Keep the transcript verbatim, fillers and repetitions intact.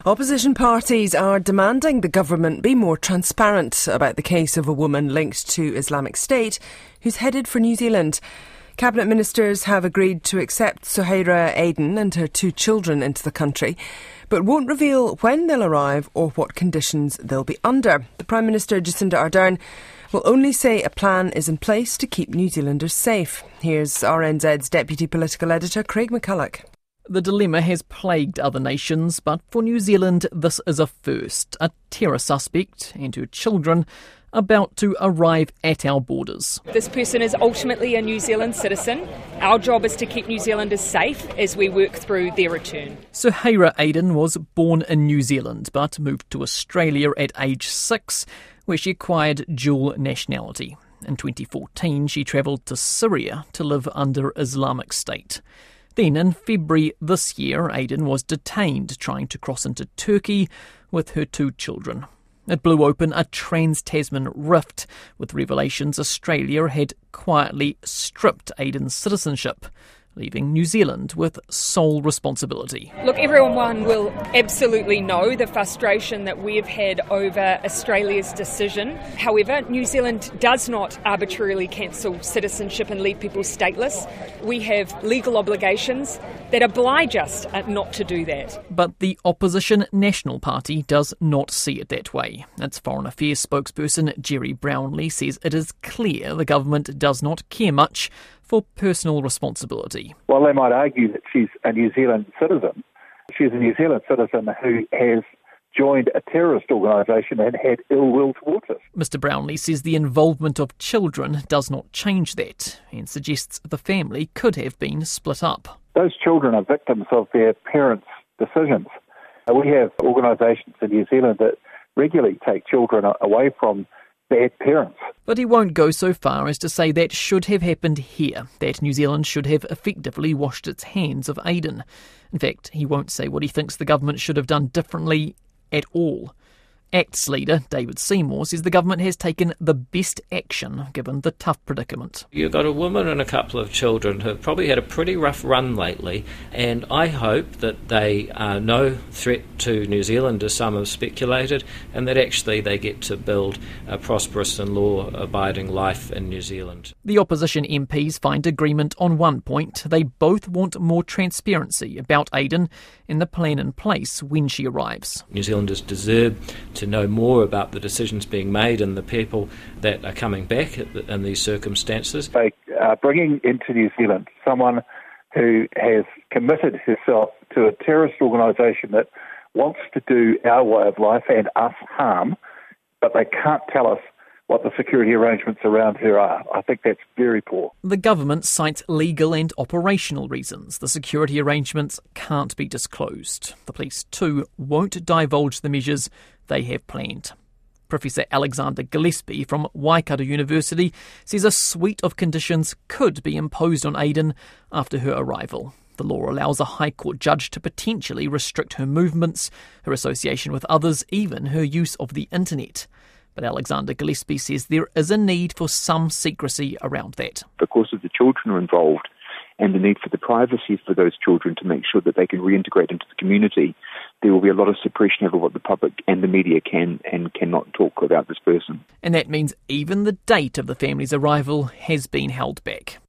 Opposition parties are demanding the government be more transparent about the case of a woman linked to Islamic State who's headed for New Zealand. Cabinet ministers have agreed to accept Suhaira Aden and her two children into the country, but won't reveal when they'll arrive or what conditions they'll be under. The Prime Minister, Jacinda Ardern, will only say a plan is in place to keep New Zealanders safe. Here's R N Z's Deputy Political Editor, Craig McCulloch. The dilemma has plagued other nations, but for New Zealand this is a first. A terror suspect and her children about to arrive at our borders. This person is ultimately a New Zealand citizen. Our job is to keep New Zealanders safe as we work through their return. Suhaira Aden was born in New Zealand but moved to Australia at age six, where she acquired dual nationality. In twenty fourteen, she travelled to Syria to live under Islamic State. Then, in February this year, Aden was detained trying to cross into Turkey with her two children. It blew open a trans-Tasman rift, with revelations Australia had quietly stripped Aden's citizenship, leaving New Zealand with sole responsibility. Look, everyone will absolutely know the frustration that we've had over Australia's decision. However, New Zealand does not arbitrarily cancel citizenship and leave people stateless. We have legal obligations that oblige us not to do that. But the opposition National Party does not see it that way. Its Foreign Affairs spokesperson Jerry Brownlee says it is clear the government does not care much for personal responsibility. While they might argue that she's a New Zealand citizen, she's a New Zealand citizen who has joined a terrorist organisation and had ill will towards us. Mister Brownlee says the involvement of children does not change that and suggests the family could have been split up. Those children are victims of their parents' decisions. We have organisations in New Zealand that regularly take children away from bad parents. But he won't go so far as to say that should have happened here, that New Zealand should have effectively washed its hands of Aden. In fact, he won't say what he thinks the government should have done differently at all. ACT's leader, David Seymour, says the government has taken the best action given the tough predicament. You've got a woman and a couple of children who have probably had a pretty rough run lately, and I hope that they are no threat to New Zealand, as some have speculated, and that actually they get to build a prosperous and law-abiding life in New Zealand. The opposition M Ps find agreement on one point. They both want more transparency about Aden and the plan in place when she arrives. New Zealanders deserve to know more about the decisions being made and the people that are coming back in these circumstances. They are bringing into New Zealand someone who has committed herself to a terrorist organisation that wants to do our way of life and us harm, but they can't tell us what the security arrangements around her are. I think that's very poor. The government cites legal and operational reasons. The security arrangements can't be disclosed. The police, too, won't divulge the measures they have planned. Professor Alexander Gillespie from Waikato University says a suite of conditions could be imposed on Aden after her arrival. The law allows a High Court judge to potentially restrict her movements, her association with others, even her use of the internet. But Alexander Gillespie says there is a need for some secrecy around that. Because of the children are involved and the need for the privacy for those children to make sure that they can reintegrate into the community, there will be a lot of suppression over what the public and the media can and cannot talk about this person. And that means even the date of the family's arrival has been held back.